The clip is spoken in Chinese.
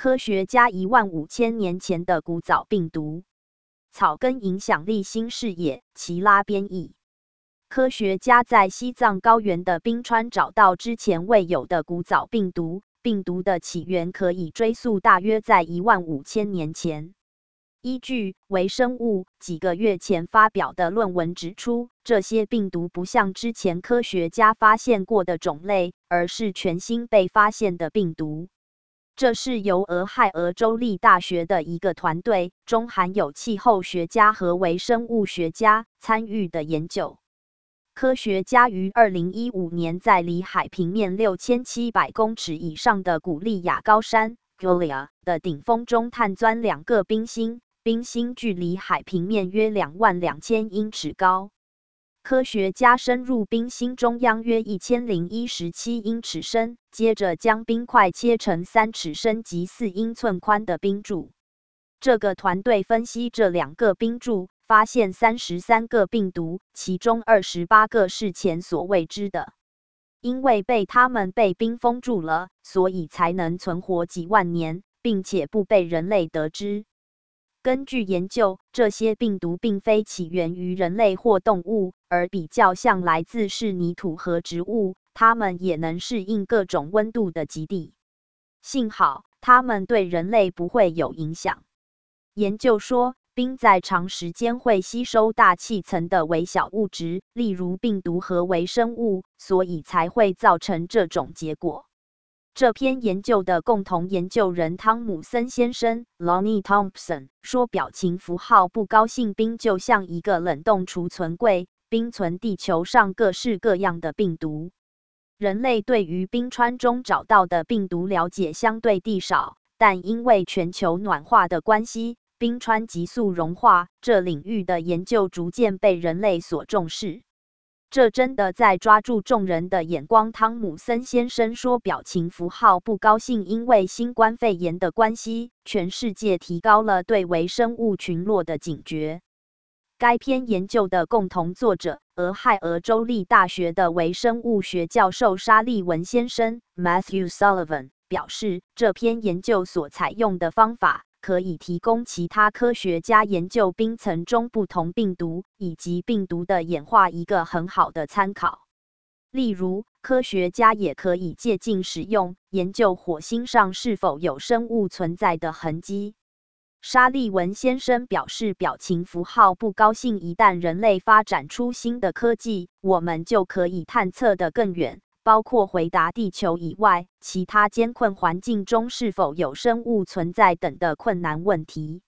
科学家15000年前的古早病毒。草根影响力新视野，齐拉编译。科学家在西藏高原的冰川找到之前未有的古早病毒，病毒的起源可以追溯大约在15000年前。依据《微生物》几个月前发表的论文指出，这些病毒不像之前科学家发现过的种类，而是全新被发现的病毒。这是由俄亥俄州立大学的一个团队，中含有气候学家和微生物学家参与的研究。科学家于2015年在离海平面6700公尺以上的古利亚高山 Gilia 的顶峰中探钻2个冰芯，冰芯距离海平面约22000英尺高。科学家深入冰芯中央约1017英尺深，接着将冰块切成3尺深及4英寸宽的冰柱。这个团队分析这2个冰柱，发现33个病毒，其中28个是前所未知的。因为它们被冰封住了，所以才能存活几万年，并且不被人类得知。根据研究，这些病毒并非起源于人类或动物，而比较像来自是泥土和植物，它们也能适应各种温度的极地。幸好，它们对人类不会有影响。研究说，冰在长时间会吸收大气层的微小物质，例如病毒和微生物，所以才会造成这种结果。这篇研究的共同研究人汤姆森先生 （Lonnie Thompson） 说，表情符号不高兴冰就像一个冷冻储存柜，冰存地球上各式各样的病毒。人类对于冰川中找到的病毒了解相对地少，但因为全球暖化的关系，冰川急速融化，这领域的研究逐渐被人类所重视。这真的在抓住众人的眼光。汤姆森先生说，表情符号不高兴因为新冠肺炎的关系，全世界提高了对微生物群落的警觉。该篇研究的共同作者，俄亥俄州立大学的微生物学教授沙利文先生 （Matthew Sullivan） 表示，这篇研究所采用的方法可以提供其他科学家研究冰层中不同病毒以及病毒的演化一个很好的参考。例如，科学家也可以借镜使用，研究火星上是否有生物存在的痕迹。沙利文先生表示，表情符号不高兴一旦人类发展出新的科技，我们就可以探测得更远，包括回答地球以外其他艰困环境中是否有生物存在等的困难问题。